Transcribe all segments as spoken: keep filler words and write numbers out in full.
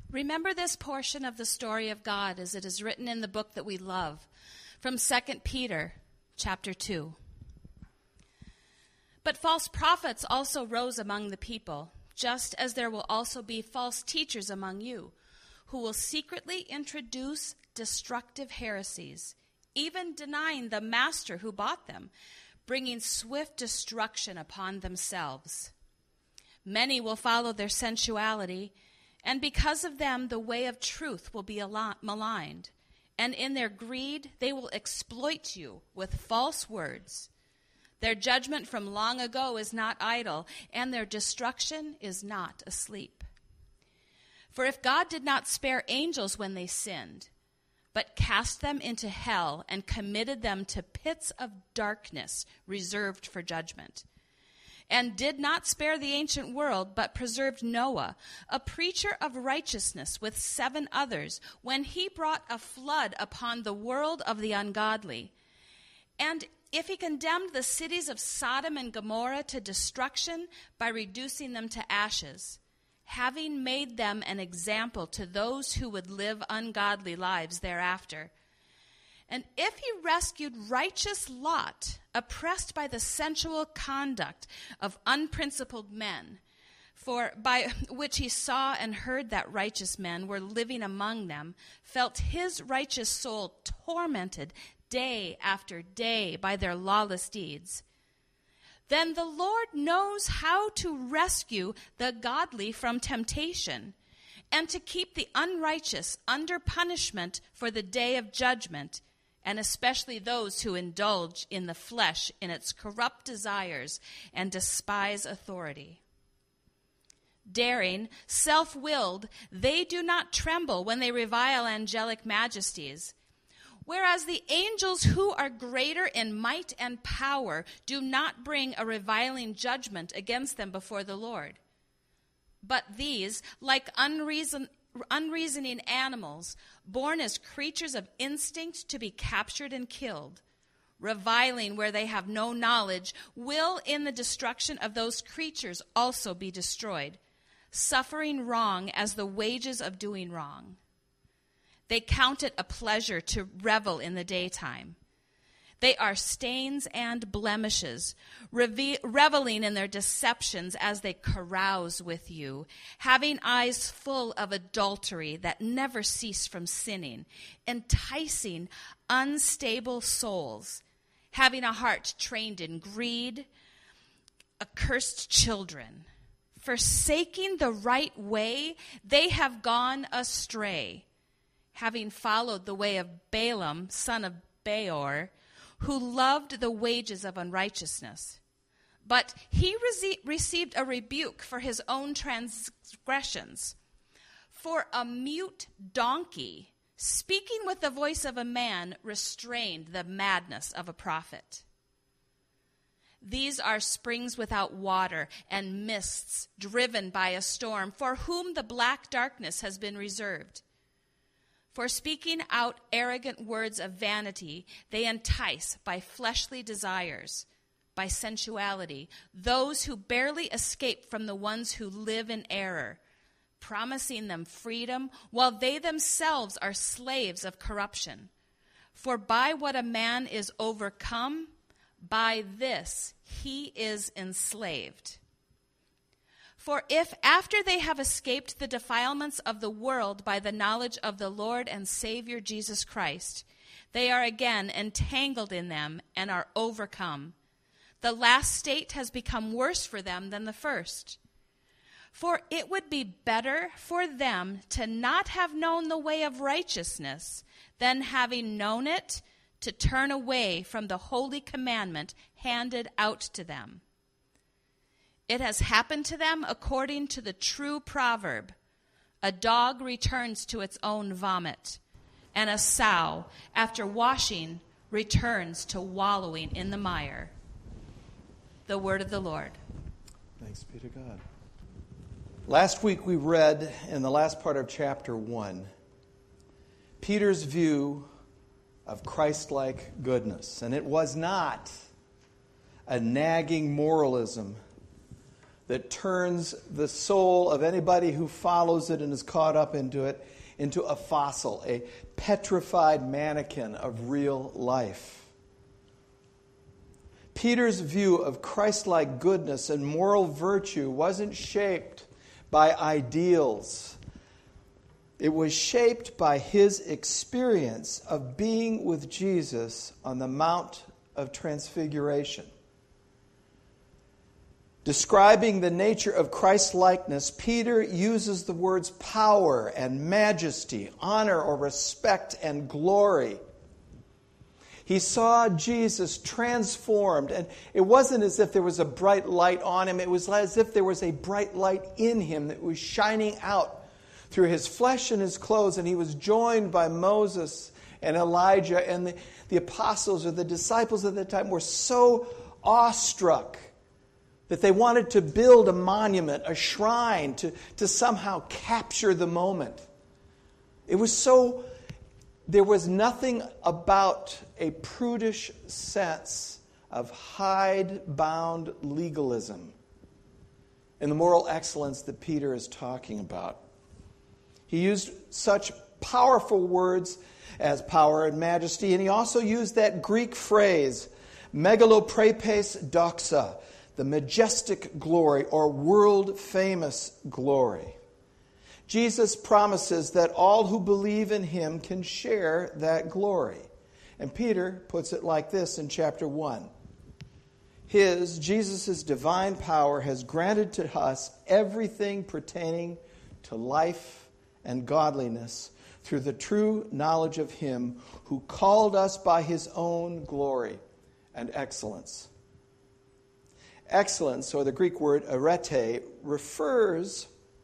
Remember this portion of the story of God as it is written in the book that we love, from Second Peter chapter two. But false prophets also rose among the people, just as there will also be false teachers among you, who will secretly introduce destructive heresies, even denying the master who bought them, bringing swift destruction upon themselves. Many will follow their sensuality, and because of them the way of truth will be maligned, and in their greed they will exploit you with false words. Their judgment from long ago is not idle, and their destruction is not asleep. For if God did not spare angels when they sinned, but cast them into hell and committed them to pits of darkness reserved for judgment, and did not spare the ancient world, but preserved Noah, a preacher of righteousness, with seven others, when he brought a flood upon the world of the ungodly. And if he condemned the cities of Sodom and Gomorrah to destruction by reducing them to ashes, having made them an example to those who would live ungodly lives thereafter. And if he rescued righteous Lot, oppressed by the sensual conduct of unprincipled men, for by which he saw and heard that righteous men were living among them, felt his righteous soul tormented day after day by their lawless deeds, then the Lord knows how to rescue the godly from temptation, and to keep the unrighteous under punishment for the day of judgment, and especially those who indulge in the flesh in its corrupt desires and despise authority. Daring, self-willed, they do not tremble when they revile angelic majesties, whereas the angels who are greater in might and power do not bring a reviling judgment against them before the Lord. But these, like unreason unreasoning animals, born as creatures of instinct to be captured and killed, reviling where they have no knowledge, will in the destruction of those creatures also be destroyed, suffering wrong as the wages of doing wrong. They count it a pleasure to revel in the daytime. They are stains and blemishes, reve- reveling in their deceptions as they carouse with you, having eyes full of adultery that never cease from sinning, enticing unstable souls, having a heart trained in greed, accursed children. Forsaking the right way, they have gone astray, having followed the way of Balaam, son of Beor, who loved the wages of unrighteousness. But he rece- received a rebuke for his own transgressions. For a mute donkey, speaking with the voice of a man, restrained the madness of a prophet. These are springs without water and mists driven by a storm, for whom the black darkness has been reserved. For speaking out arrogant words of vanity, they entice by fleshly desires, by sensuality, those who barely escape from the ones who live in error, promising them freedom while they themselves are slaves of corruption. For by what a man is overcome, by this he is enslaved. For if after they have escaped the defilements of the world by the knowledge of the Lord and Savior Jesus Christ, they are again entangled in them and are overcome, the last state has become worse for them than the first. For it would be better for them to not have known the way of righteousness than, having known it, to turn away from the holy commandment handed out to them. It has happened to them according to the true proverb, a dog returns to its own vomit, and a sow, after washing, returns to wallowing in the mire. The word of the Lord. Thanks be to God. Last week we read in the last part of chapter one, Peter's view of Christ-like goodness. And it was not a nagging moralism that turns the soul of anybody who follows it and is caught up into it into a fossil, a petrified mannequin of real life. Peter's view of Christ-like goodness and moral virtue wasn't shaped by ideals. It was shaped by his experience of being with Jesus on the Mount of Transfiguration. Describing the nature of Christ-likeness, Peter uses the words power and majesty, honor or respect and glory. He saw Jesus transformed, and it wasn't as if there was a bright light on him. It was as if there was a bright light in him that was shining out through his flesh and his clothes, and he was joined by Moses and Elijah, and the, the apostles or the disciples at the time were so awestruck that they wanted to build a monument, a shrine, to, to somehow capture the moment. It was so, there was nothing about a prudish sense of hide-bound legalism in the moral excellence that Peter is talking about. He used such powerful words as power and majesty, and he also used that Greek phrase, megaloprepes doxa, the majestic glory or world-famous glory. Jesus promises that all who believe in him can share that glory. And Peter puts it like this in chapter one. His, Jesus' divine power has granted to us everything pertaining to life and godliness through the true knowledge of him who called us by his own glory and excellence. Excellence, or the Greek word arete, refers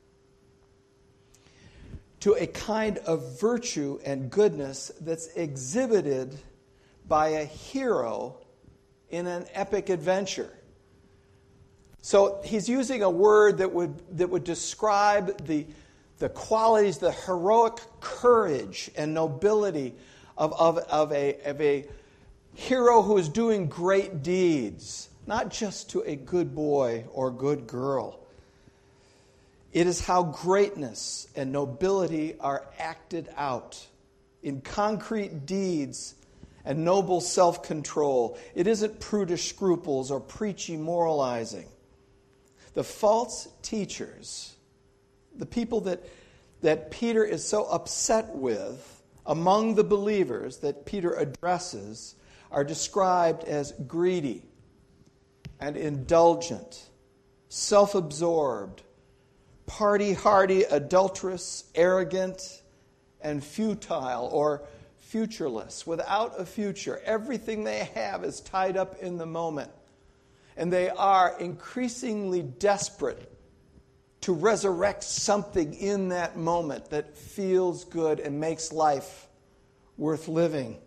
to a kind of virtue and goodness that's exhibited by a hero in an epic adventure. So he's using a word that would that would describe the, the qualities, the heroic courage and nobility of, of, of, a, of a hero who is doing great deeds. Not just to a good boy or good girl. It is how greatness and nobility are acted out in concrete deeds and noble self-control. It isn't prudish scruples or preachy moralizing. The false teachers, the people that, that Peter is so upset with among the believers that Peter addresses, are described as greedy and indulgent, self-absorbed, party-hardy, adulterous, arrogant, and futile or futureless, without a future. Everything they have is tied up in the moment. And they are increasingly desperate to resurrect something in that moment that feels good and makes life worth living.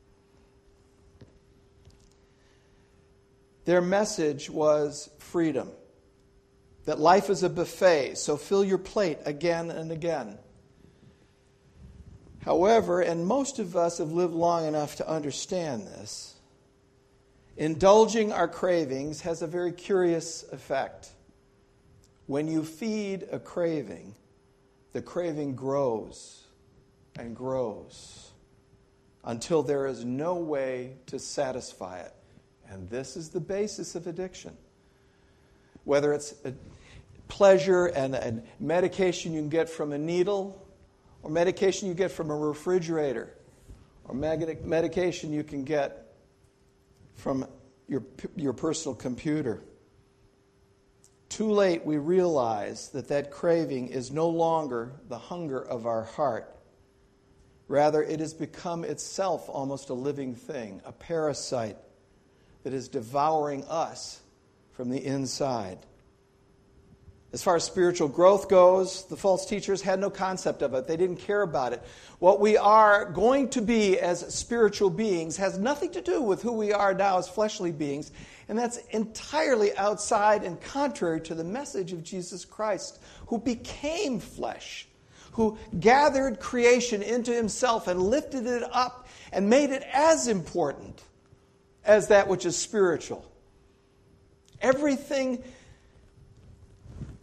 Their message was freedom. That life is a buffet, so fill your plate again and again. However, and most of us have lived long enough to understand this, indulging our cravings has a very curious effect. When you feed a craving, the craving grows and grows until there is no way to satisfy it. And this is the basis of addiction. Whether it's a pleasure and, and medication you can get from a needle, or medication you get from a refrigerator, or med- medication you can get from your, your personal computer. Too late we realize that that craving is no longer the hunger of our heart. Rather, it has become itself almost a living thing, a parasite that is devouring us from the inside. As far as spiritual growth goes, the false teachers had no concept of it. They didn't care about it. What we are going to be as spiritual beings has nothing to do with who we are now as fleshly beings, and that's entirely outside and contrary to the message of Jesus Christ, who became flesh, who gathered creation into himself and lifted it up and made it as important as that which is spiritual. Everything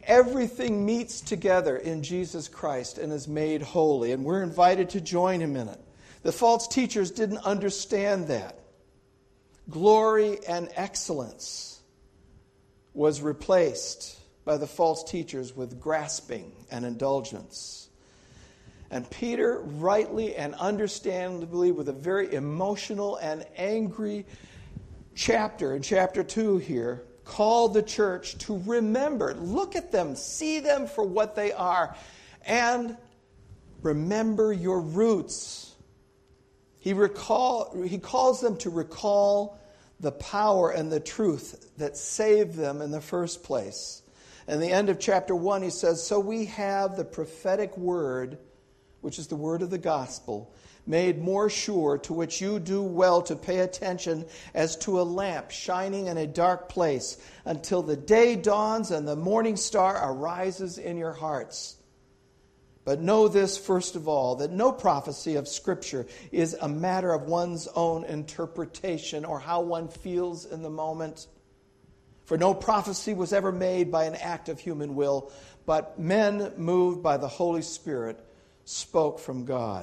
Everything meets together in Jesus Christ and is made holy, and we're invited to join him in it. The false teachers didn't understand that. Glory and excellence was replaced by the false teachers with grasping and indulgence. And Peter, rightly and understandably, with a very emotional and angry chapter, in chapter two here, called the church to remember, look at them, see them for what they are, and remember your roots. He recall, he calls them to recall the power and the truth that saved them in the first place. In the end of chapter one, he says, so we have the prophetic word, which is the word of the gospel, made more sure, to which you do well to pay attention as to a lamp shining in a dark place until the day dawns and the morning star arises in your hearts. But know this first of all, that no prophecy of Scripture is a matter of one's own interpretation or how one feels in the moment. For no prophecy was ever made by an act of human will, but men moved by the Holy Spirit spoke from God.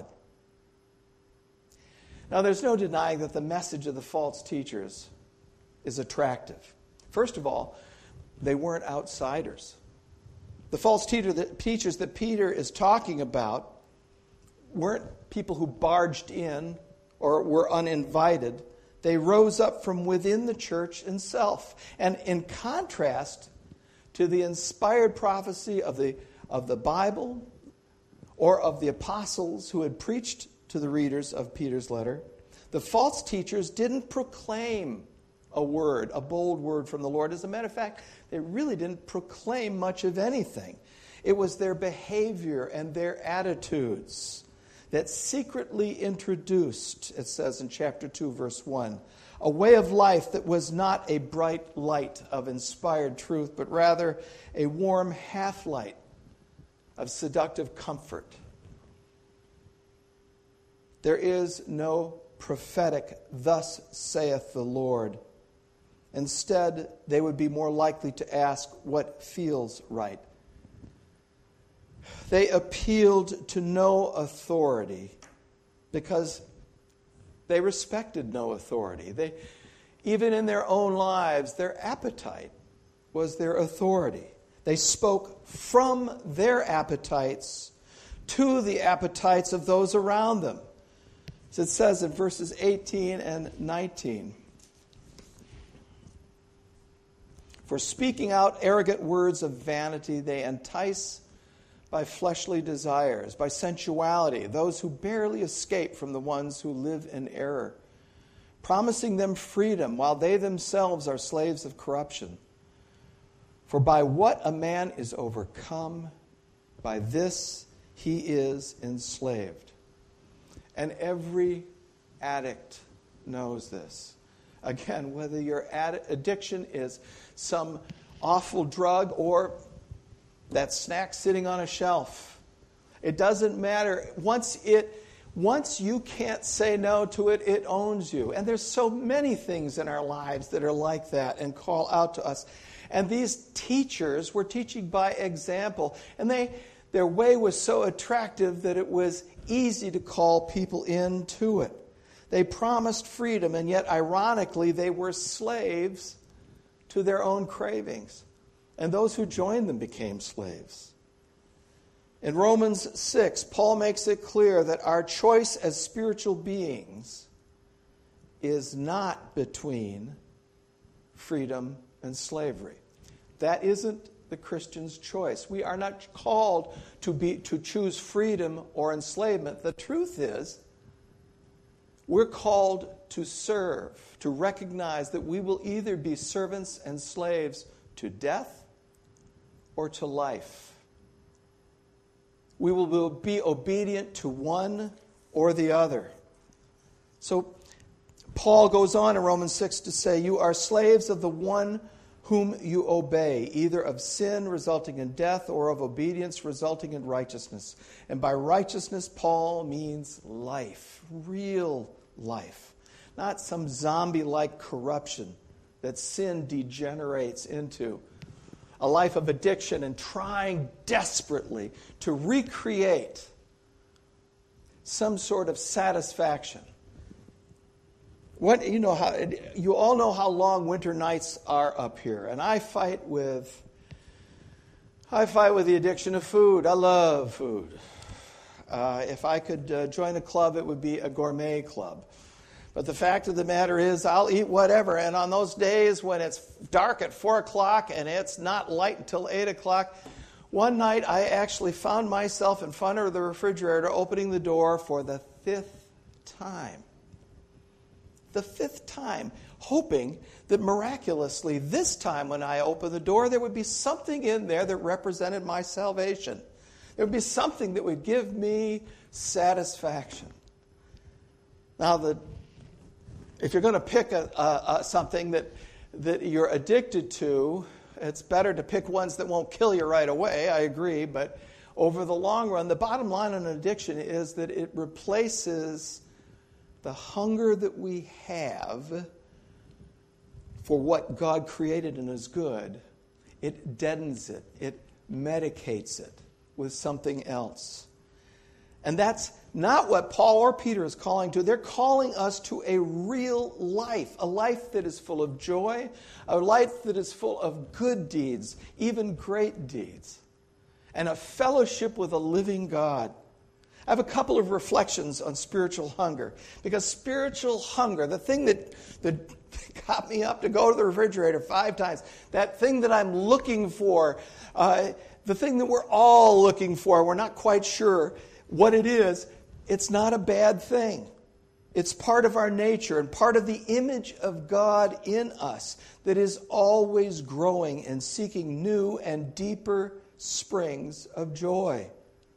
Now, there's no denying that the message of the false teachers is attractive. First of all, they weren't outsiders. The false teacher that, teachers that Peter is talking about weren't people who barged in or were uninvited. They rose up from within the church itself. And in contrast to the inspired prophecy of the, of the Bible or of the apostles who had preached to the readers of Peter's letter, the false teachers didn't proclaim a word, a bold word from the Lord. As a matter of fact, they really didn't proclaim much of anything. It was their behavior and their attitudes that secretly introduced, it says in chapter two, verse one, a way of life that was not a bright light of inspired truth, but rather a warm half-light of seductive comfort. There is no prophetic, thus saith the Lord. Instead, they would be more likely to ask what feels right. They appealed to no authority because they respected no authority. They, even in their own lives, their appetite was their authority. They spoke from their appetites to the appetites of those around them. As it says in verses eighteen and nineteen. For speaking out arrogant words of vanity, they entice by fleshly desires, by sensuality, those who barely escape from the ones who live in error, promising them freedom while they themselves are slaves of corruption. For by what a man is overcome, by this he is enslaved. And every addict knows this. Again, whether your addiction is some awful drug or that snack sitting on a shelf, it doesn't matter. Once it, once you can't say no to it, it owns you. And there's so many things in our lives that are like that and call out to us. And these teachers were teaching by example, and they their way was so attractive that it was easy to call people into it. They promised freedom, and yet, ironically, they were slaves to their own cravings. And those who joined them became slaves. In Romans six, Paul makes it clear that our choice as spiritual beings is not between freedom and slavery. That isn't the Christian's choice. We are not called to be to choose freedom or enslavement. The truth is, we're called to serve, to recognize that we will either be servants and slaves to death or to life. We will be obedient to one or the other. So Paul goes on in Romans six to say, you are slaves of the one whom you obey, either of sin resulting in death or of obedience resulting in righteousness. And by righteousness, Paul means life, real life, not some zombie-like corruption that sin degenerates into. a life of addiction and trying desperately to recreate some sort of satisfaction. What you know how you all know how long winter nights are up here, and I fight with I fight with the addiction of food. I love food. Uh, if I could uh, join a club, it would be a gourmet club. But the fact of the matter is, I'll eat whatever. And on those days when it's dark at four o'clock and it's not light until eight o'clock, one night I actually found myself in front of the refrigerator opening the door for the fifth time. The fifth time, hoping that miraculously this time when I opened the door, there would be something in there that represented my salvation. There would be something that would give me satisfaction. Now, the If you're going to pick a, a, a, something that, that you're addicted to, it's better to pick ones that won't kill you right away, I agree. But over the long run, the bottom line on an addiction is that it replaces the hunger that we have for what God created and is good. It deadens it. It medicates it with something else. And that's not what Paul or Peter is calling to. They're calling us to a real life, a life that is full of joy, a life that is full of good deeds, even great deeds, and a fellowship with a living God. I have a couple of reflections on spiritual hunger, because spiritual hunger, the thing that, that got me up to go to the refrigerator five times, that thing that I'm looking for, uh, the thing that we're all looking for, we're not quite sure what it is, it's not a bad thing. It's part of our nature and part of the image of God in us that is always growing and seeking new and deeper springs of joy.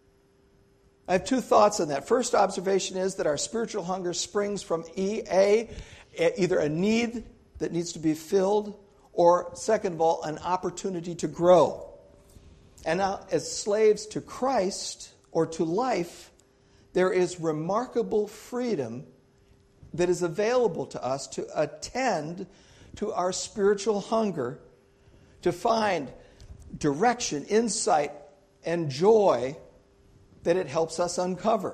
I have two thoughts on that. First observation is that our spiritual hunger springs from E A, either a need that needs to be filled, or second of all, an opportunity to grow. And now, as slaves to Christ or to life, there is remarkable freedom that is available to us to attend to our spiritual hunger, to find direction, insight, and joy that it helps us uncover,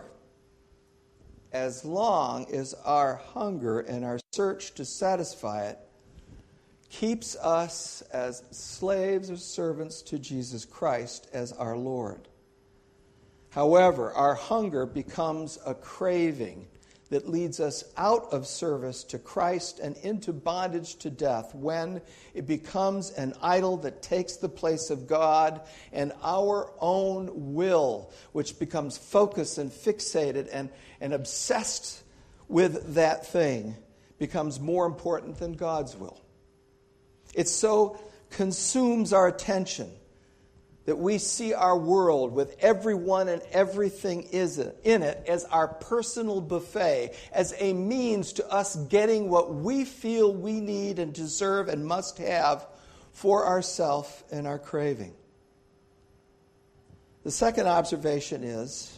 as long as our hunger and our search to satisfy it keeps us as slaves or servants to Jesus Christ as our Lord. However, our hunger becomes a craving that leads us out of service to Christ and into bondage to death when it becomes an idol that takes the place of God, and our own will, which becomes focused and fixated and, and obsessed with that thing, becomes more important than God's will. It so consumes our attention that we see our world with everyone and everything is in it as our personal buffet, as a means to us getting what we feel we need and deserve and must have for ourselves and our craving. The second observation is,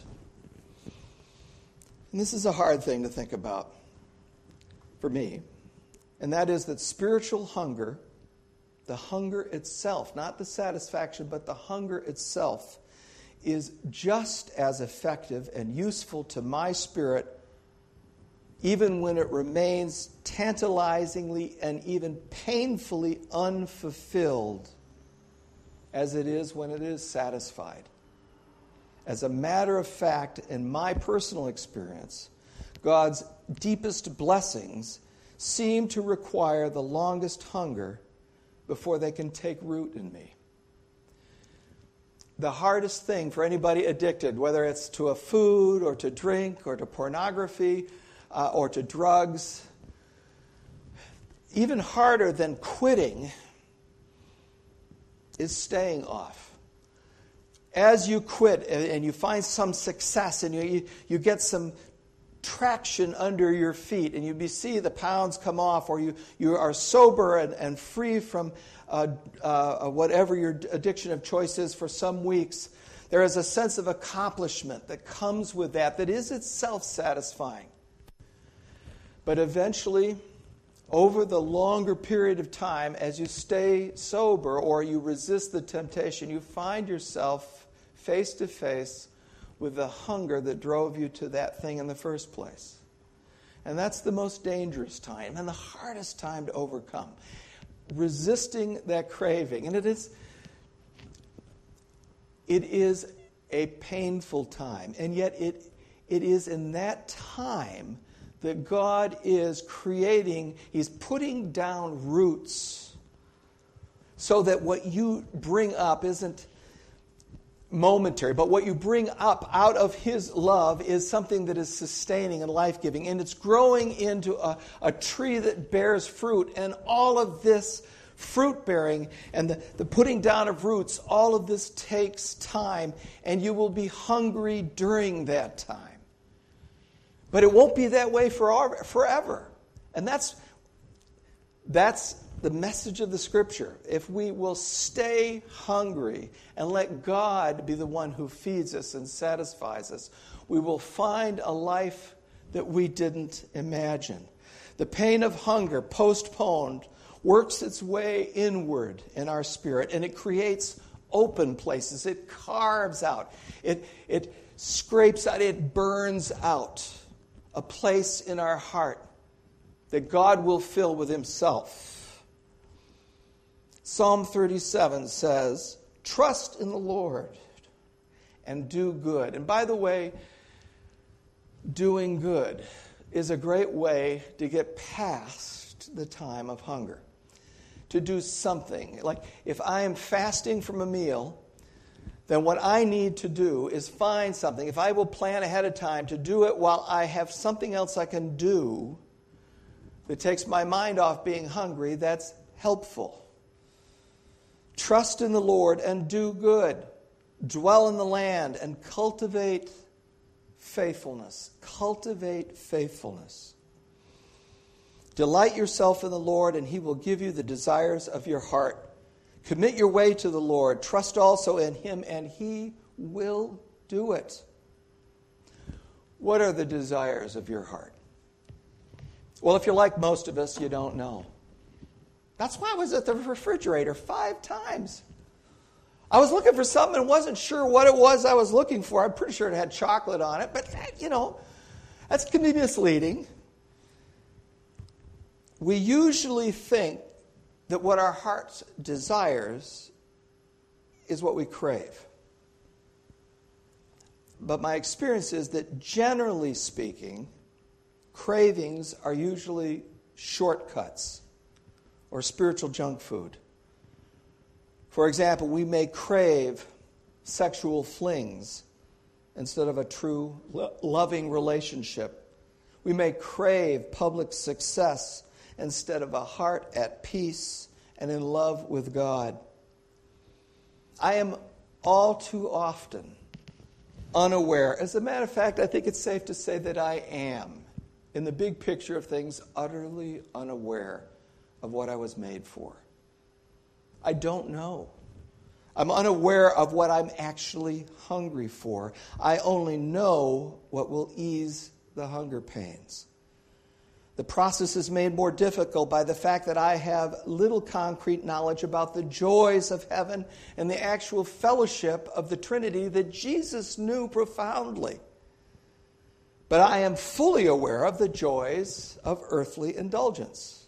and this is a hard thing to think about for me, and that is that spiritual hunger, the hunger itself, not the satisfaction, but the hunger itself, is just as effective and useful to my spirit, even when it remains tantalizingly and even painfully unfulfilled, as it is when it is satisfied. As a matter of fact, in my personal experience, God's deepest blessings seem to require the longest hunger before they can take root in me. The hardest thing for anybody addicted, whether it's to a food or to drink or to pornography uh, or to drugs, even harder than quitting, is staying off. As you quit and you find some success and you, you get some traction under your feet and you see the pounds come off, or you, you are sober and, and free from uh, uh, whatever your addiction of choice is for some weeks, there is a sense of accomplishment that comes with that that is itself satisfying. But eventually, over the longer period of time, as you stay sober or you resist the temptation, you find yourself face to face with the hunger that drove you to that thing in the first place. And that's the most dangerous time and the hardest time to overcome. Resisting that craving. And it is, it is a painful time. And yet it, it is in that time that God is creating, He's putting down roots so that what you bring up isn't momentary, but what you bring up out of His love is something that is sustaining and life-giving, and it's growing into a, a tree that bears fruit, and all of this fruit-bearing and the, the putting down of roots, all of this takes time, and you will be hungry during that time. But it won't be that way for forever. And that's, that's the message of the Scripture. If we will stay hungry and let God be the one who feeds us and satisfies us, we will find a life that we didn't imagine. The pain of hunger, postponed, works its way inward in our spirit, and it creates open places. It carves out. It, it scrapes out. It burns out a place in our heart that God will fill with Himself. Psalm thirty-seven says, "Trust in the Lord and do good." And by the way, doing good is a great way to get past the time of hunger. To do something. Like if I am fasting from a meal, then what I need to do is find something. If I will plan ahead of time to do it while I have something else I can do that takes my mind off being hungry, that's helpful. Trust in the Lord and do good. Dwell in the land and cultivate faithfulness. Cultivate faithfulness. Delight yourself in the Lord, and He will give you the desires of your heart. Commit your way to the Lord. Trust also in Him, and He will do it. What are the desires of your heart? Well, if you're like most of us, you don't know. That's why I was at the refrigerator five times. I was looking for something and wasn't sure what it was I was looking for. I'm pretty sure it had chocolate on it, but, you know, that's can be misleading. We usually think that what our heart desires is what we crave. But my experience is that generally speaking, cravings are usually shortcuts or spiritual junk food. For example, we may crave sexual flings instead of a true lo- loving relationship. We may crave public success instead of a heart at peace and in love with God. I am all too often unaware. As a matter of fact, I think it's safe to say that I am, in the big picture of things, utterly unaware of what I was made for. I don't know. I'm unaware of what I'm actually hungry for. I only know what will ease the hunger pains. The process is made more difficult by the fact that I have little concrete knowledge about the joys of heaven and the actual fellowship of the Trinity that Jesus knew profoundly. But I am fully aware of the joys of earthly indulgence.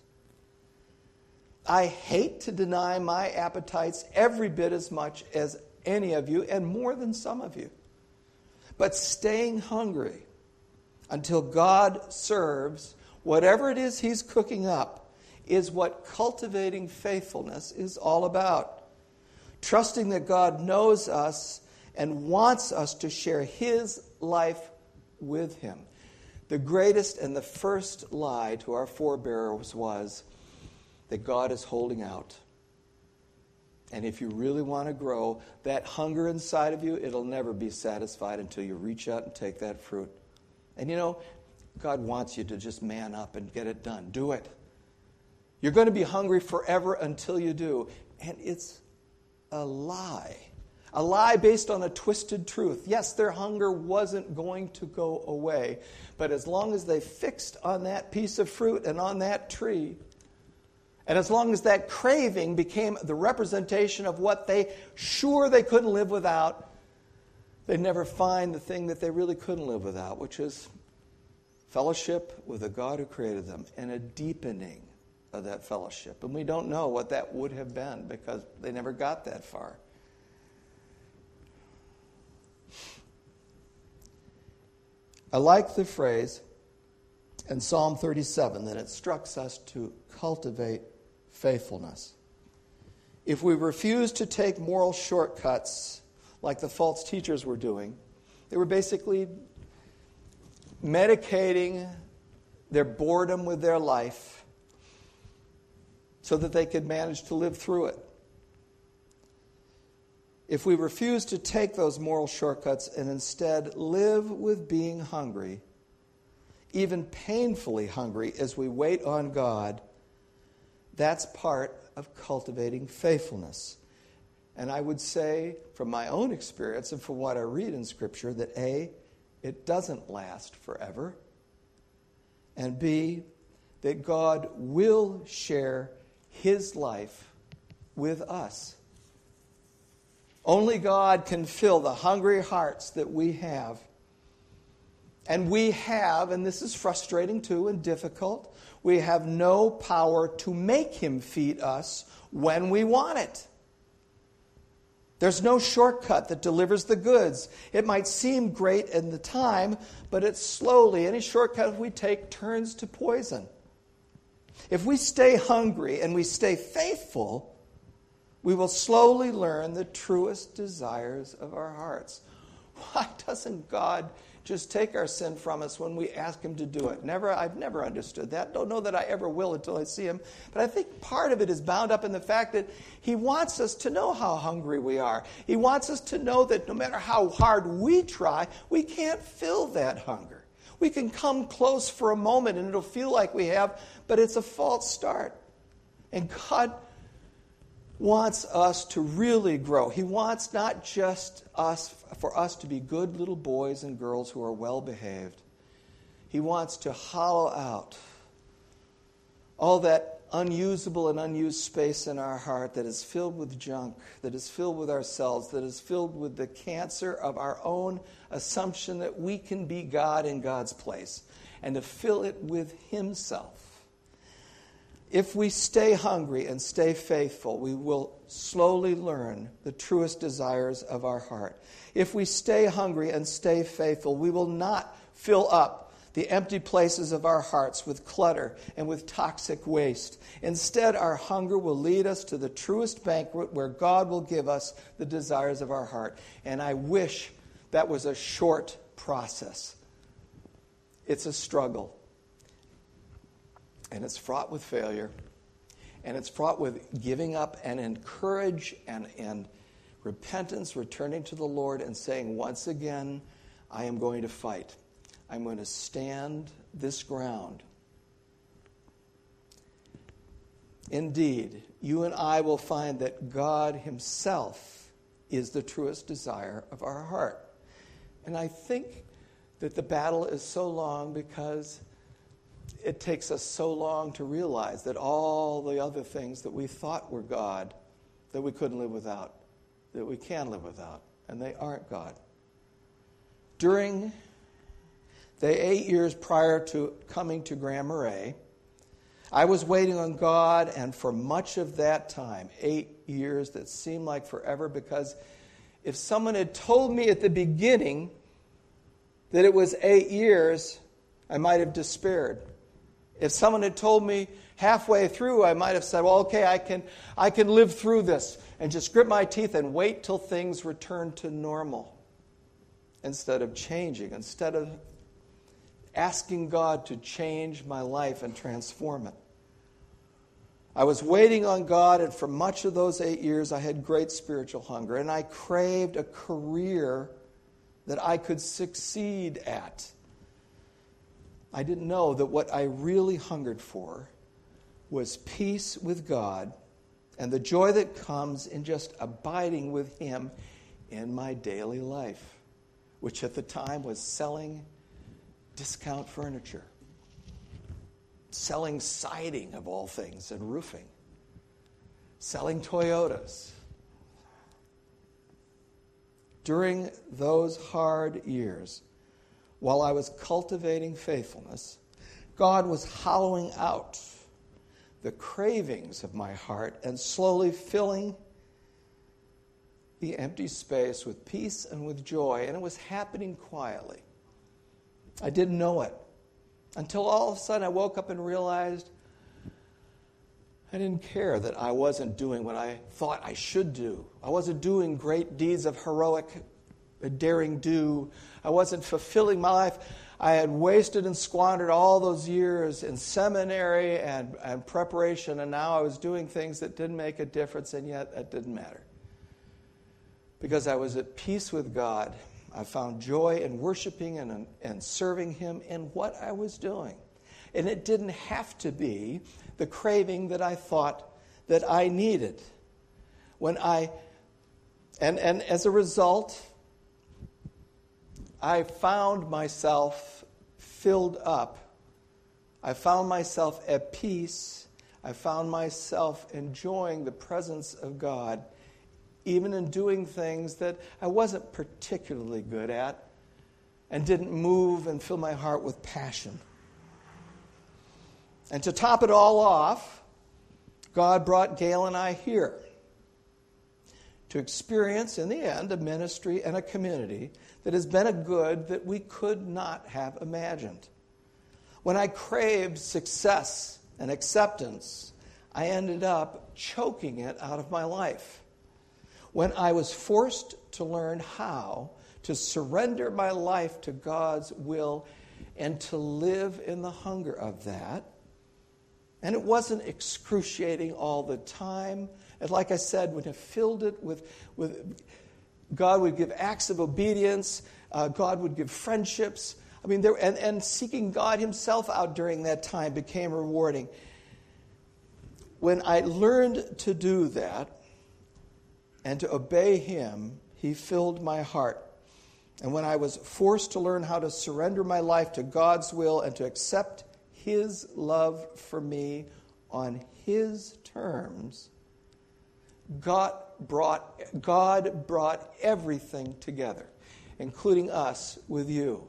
I hate to deny my appetites every bit as much as any of you, and more than some of you. But staying hungry until God serves whatever it is He's cooking up is what cultivating faithfulness is all about. Trusting that God knows us and wants us to share His life with Him. The greatest and the first lie to our forebears was that God is holding out. And if you really want to grow, that hunger inside of you, it'll never be satisfied until you reach out and take that fruit. And you know, God wants you to just man up and get it done. Do it. You're going to be hungry forever until you do. And it's a lie. A lie based on a twisted truth. Yes, their hunger wasn't going to go away. But as long as they fixed on that piece of fruit and on that tree, And as long as that craving became the representation of what they sure they couldn't live without, they'd never find the thing that they really couldn't live without, which is fellowship with the God who created them and a deepening of that fellowship. And we don't know what that would have been because they never got that far. I like the phrase in Psalm thirty-seven that instructs us to cultivate faithfulness. If we refuse to take moral shortcuts like the false teachers were doing, they were basically medicating their boredom with their life so that they could manage to live through it. If we refuse to take those moral shortcuts and instead live with being hungry, even painfully hungry as we wait on God, that's part of cultivating faithfulness. And I would say, from my own experience and from what I read in Scripture, that A, it doesn't last forever, and B, that God will share His life with us. Only God can fill the hungry hearts that we have. And we have, and this is frustrating too and difficult, we have no power to make Him feed us when we want it. There's no shortcut that delivers the goods. It might seem great in the time, but it slowly, any shortcut we take turns to poison. If we stay hungry and we stay faithful, we will slowly learn the truest desires of our hearts. Why doesn't God just take our sin from us when we ask Him to do it? Never, I've never understood that. Don't know that I ever will until I see Him. But I think part of it is bound up in the fact that He wants us to know how hungry we are. He wants us to know that no matter how hard we try, we can't fill that hunger. We can come close for a moment and it'll feel like we have, but it's a false start. And God wants us to really grow. He wants not just us for us to be good little boys and girls who are well behaved. He wants to hollow out all that unusable and unused space in our heart that is filled with junk, that is filled with ourselves, that is filled with the cancer of our own assumption that we can be God in God's place, and to fill it with Himself. If we stay hungry and stay faithful, we will slowly learn the truest desires of our heart. If we stay hungry and stay faithful, we will not fill up the empty places of our hearts with clutter and with toxic waste. Instead, our hunger will lead us to the truest banquet where God will give us the desires of our heart. And I wish that was a short process. It's a struggle. And it's fraught with failure. And it's fraught with giving up and encourage and, and repentance, returning to the Lord and saying, once again, I am going to fight. I'm going to stand this ground. Indeed, you and I will find that God Himself is the truest desire of our heart. And I think that the battle is so long because it takes us so long to realize that all the other things that we thought were God, that we couldn't live without, that we can live without, and they aren't God. During the eight years prior to coming to Grand Marais, I was waiting on God, and for much of that time, eight years that seemed like forever, because if someone had told me at the beginning that it was eight years, I might have despaired. If someone had told me halfway through, I might have said, well, okay, I can, I can live through this and just grit my teeth and wait till things return to normal instead of changing, instead of asking God to change my life and transform it. I was waiting on God, and for much of those eight years, I had great spiritual hunger, and I craved a career that I could succeed at. I didn't know that what I really hungered for was peace with God and the joy that comes in just abiding with Him in my daily life, which at the time was selling discount furniture, selling siding of all things and roofing. selling Toyotas. During those hard years, while I was cultivating faithfulness, God was hollowing out the cravings of my heart and slowly filling the empty space with peace and with joy, and it was happening quietly. I didn't know it until all of a sudden I woke up and realized I didn't care that I wasn't doing what I thought I should do. I wasn't doing great deeds of heroic daring do. I wasn't fulfilling my life. I had wasted and squandered all those years in seminary and, and preparation, and now I was doing things that didn't make a difference, and yet that didn't matter. Because I was at peace with God. I found joy in worshiping and, and serving Him in what I was doing. And it didn't have to be the craving that I thought that I needed. When I, and, and as a result, I found myself filled up. I found myself at peace. I found myself enjoying the presence of God, even in doing things that I wasn't particularly good at and didn't move and fill my heart with passion. And to top it all off, God brought Gail and I here to experience, in the end, a ministry and a community that has been a good that we could not have imagined. When I craved success and acceptance, I ended up choking it out of my life. When I was forced to learn how to surrender my life to God's will and to live in the hunger of that, and it wasn't excruciating all the time. And like I said, when I filled it with, with God would give acts of obedience, uh, God would give friendships. I mean, there, and, and seeking God Himself out during that time became rewarding. When I learned to do that and to obey Him, He filled my heart. And when I was forced to learn how to surrender my life to God's will and to accept His love for me on His terms, God brought, God brought everything together, including us with you.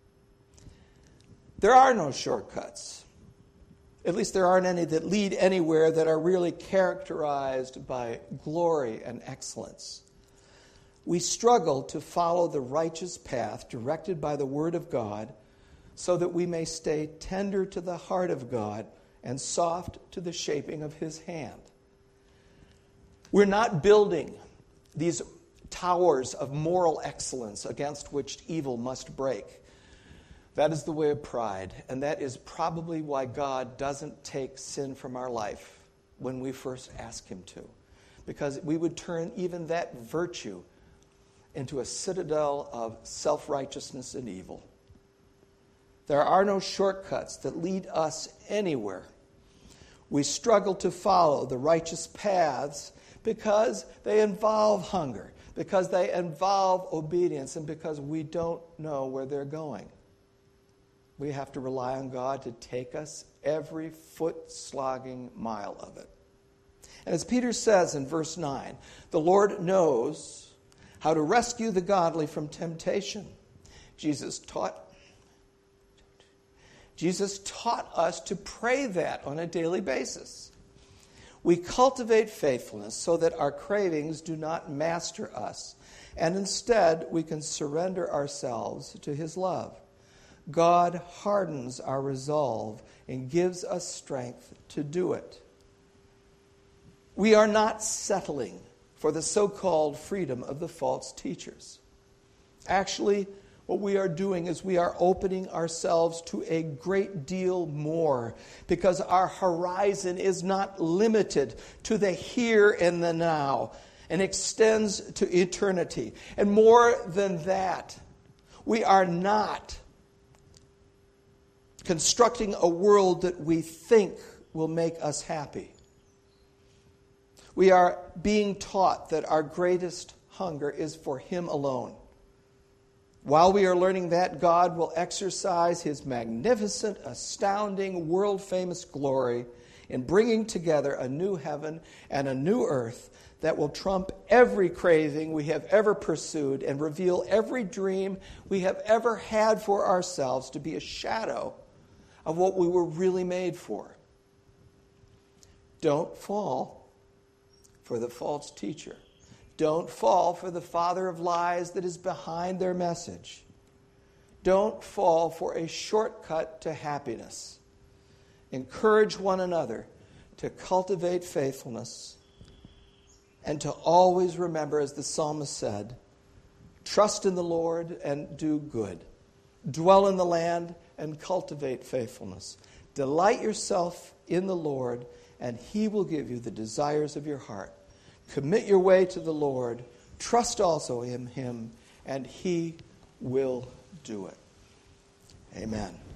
There are no shortcuts. At least there aren't any that lead anywhere that are really characterized by glory and excellence. We struggle to follow the righteous path directed by the Word of God so that we may stay tender to the heart of God and soft to the shaping of His hand. We're not building these towers of moral excellence against which evil must break. That is the way of pride, and that is probably why God doesn't take sin from our life when we first ask Him to, because we would turn even that virtue into a citadel of self-righteousness and evil. There are no shortcuts that lead us anywhere. We struggle to follow the righteous paths because they involve hunger, because they involve obedience, and because we don't know where they're going. We have to rely on God to take us every foot-slogging mile of it. And as Peter says in verse nine, the Lord knows how to rescue the godly from temptation. Jesus taught, Jesus taught us to pray that on a daily basis. We cultivate faithfulness so that our cravings do not master us, and instead we can surrender ourselves to His love. God hardens our resolve and gives us strength to do it. We are not settling for the so-called freedom of the false teachers. Actually, what we are doing is we are opening ourselves to a great deal more, because our horizon is not limited to the here and the now and extends to eternity. And more than that, we are not constructing a world that we think will make us happy. We are being taught that our greatest hunger is for Him alone. While we are learning that, God will exercise His magnificent, astounding, world-famous glory in bringing together a new heaven and a new earth that will trump every craving we have ever pursued and reveal every dream we have ever had for ourselves to be a shadow of what we were really made for. Don't fall for the false teacher. Don't fall for the father of lies that is behind their message. Don't fall for a shortcut to happiness. Encourage one another to cultivate faithfulness and to always remember, as the psalmist said, trust in the Lord and do good. Dwell in the land and cultivate faithfulness. Delight yourself in the Lord, and He will give you the desires of your heart. Commit your way to the Lord. Trust also in Him, and He will do it. Amen.